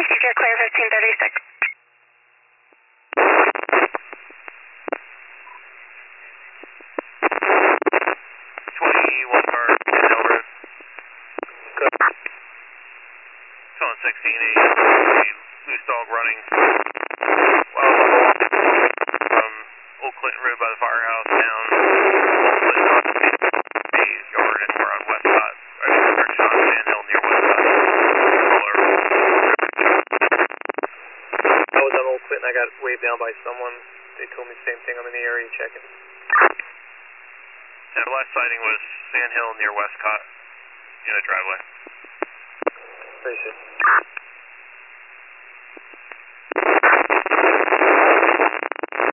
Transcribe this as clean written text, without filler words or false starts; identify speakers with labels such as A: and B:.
A: You're clear 1536.
B: 21 car, Hill Road.
C: Good.
B: It's on 16, a loose dog running from Old Clinton Road by the firehouse down Old Clinton a yard, and we're on Westcott. Direction on Sand Hill near Westcott.
C: I was on Old Clinton, I got waved down by someone. They told me the same thing, I'm in the area checking.
B: And the last sighting was Sand Hill near Westcott in a driveway.
C: Appreciate it.